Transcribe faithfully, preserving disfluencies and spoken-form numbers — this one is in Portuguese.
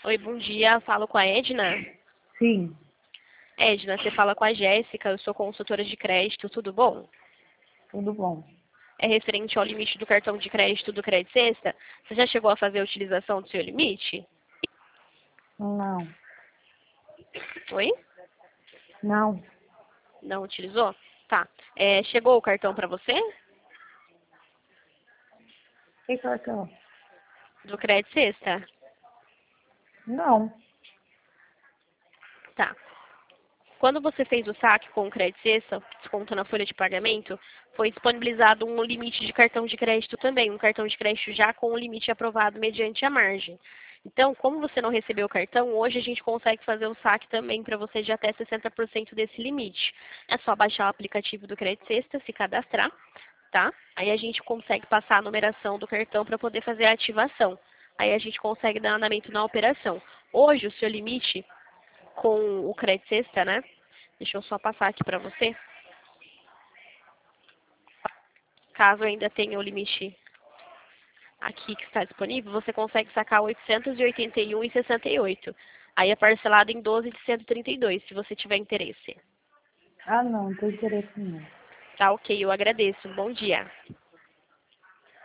Oi, bom dia. Falo com a Edna. Sim, Edna, você fala com a Jéssica, eu sou consultora de crédito, tudo bom? tudo bom. É referente ao limite do cartão de crédito do Crédito Sexta. Você já chegou a fazer a utilização do seu limite? Não, Oi? não. Não utilizou? Tá. É, chegou o cartão para você? Que cartão? Do Crédito Sexta? Não. Tá. Quando você fez o saque com o Crédito Sexta, desconto na folha de pagamento, foi disponibilizado um limite de cartão de crédito também, um cartão de crédito já com o limite aprovado mediante a margem. Então, como você não recebeu o cartão, hoje a gente consegue fazer o saque também para você de até sessenta por cento desse limite. É só baixar o aplicativo do Crédito Sexta, se cadastrar, tá? Aí a gente consegue passar a numeração do cartão para poder fazer a ativação. Aí a gente consegue dar andamento na operação. Hoje, o seu limite com o Crédito Sexta, né? Deixa eu só passar aqui para você. Caso ainda tenha o limite aqui que está disponível, você consegue sacar oitocentos e oitenta e um reais e sessenta e oito centavos. Aí é parcelado em doze de cento e trinta e dois, se você tiver interesse. Ah, não, não tem interesse não. Tá ok, eu agradeço. Bom dia.